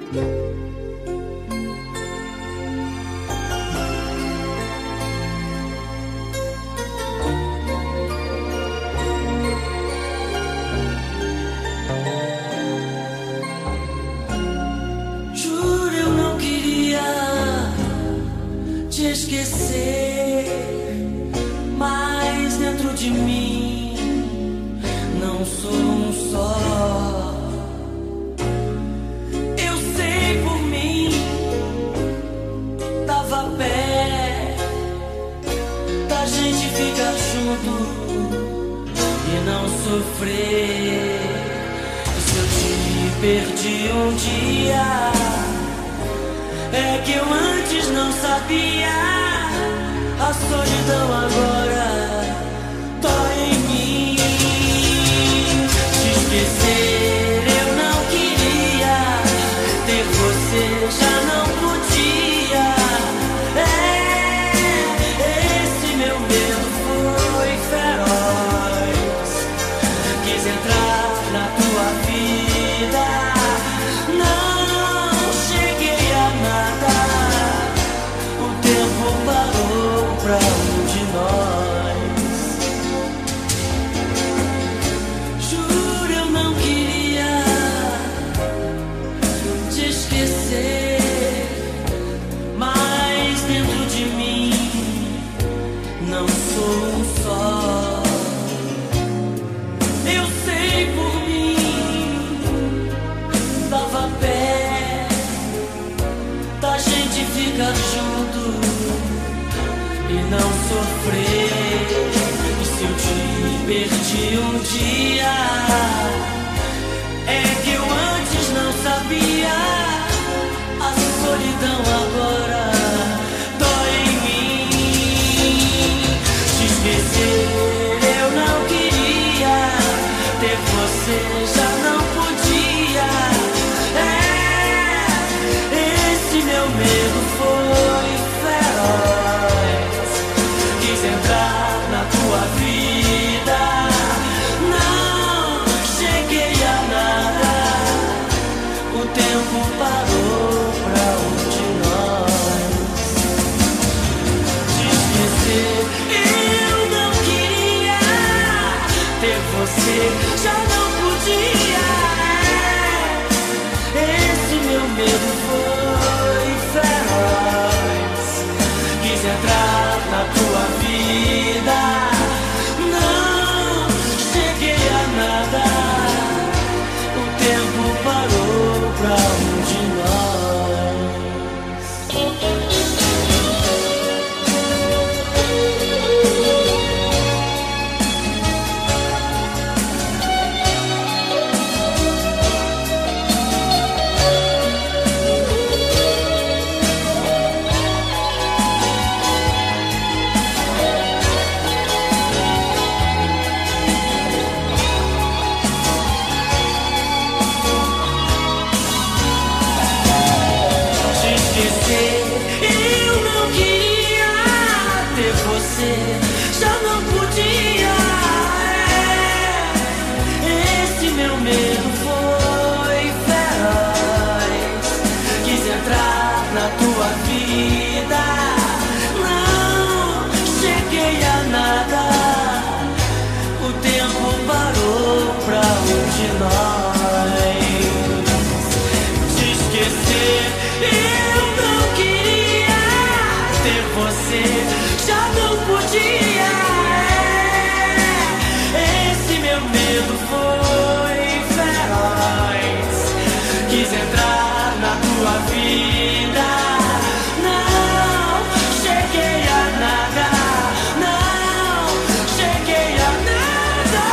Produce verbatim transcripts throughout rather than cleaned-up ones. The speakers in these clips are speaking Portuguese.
Juro, eu não queria te esquecer, mas dentro de mim não sou um só. Eu sei por mim, tava perto da gente ficar junto e não sofrer. E se eu te perdi um dia, é que eu antes não sabia. A solidão agora dói em mim. Te esquecer eu não queria, ter você já não podia. É, esse meu medo foi feroz. Quis entrar na tua vida, não cheguei a nada. O tempo parou pra um de nós. Juro, eu não queria te esquecer, mas dentro de mim não sou um só. Eu sei por mim, tava perto da gente ficar junto e não sofrer. E se eu te perdi um dia, é que eu antes não sabia. A solidão agora dói em mim. Te esquecer eu não queria, ter você já não podia. É, esse meu medo foi feroz. Quis entrar na tua vida, não cheguei a nada. O tempo parou pra um de nós. Te esquecer eu não queria, ter você já não podia. Esse meu medo foi feroz. Quis entrar na tua vida, não cheguei a nada. O tempo parou pra um de nós. Te esquecer eu não queria, ter você já não podia. É, esse meu medo foi feroz. Quis entrar na tua vida, não cheguei a nada. O tempo parou pra um de nós. Te esquecer eu não queria, ter você já não podia. É, esse meu medo foi feroz. Quis entrar na tua vida, não cheguei a nada. Não cheguei a nada.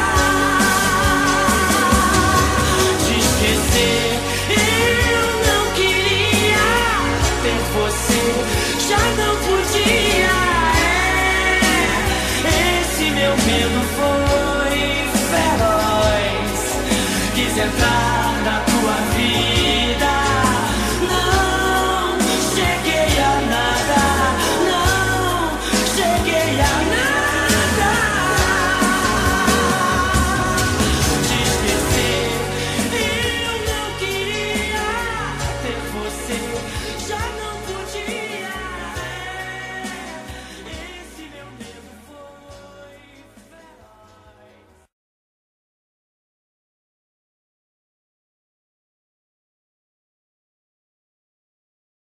Te esquecer eu não queria, ter você já não podia. É, esse meu medo foi feroz. Quis entrar na tua vida,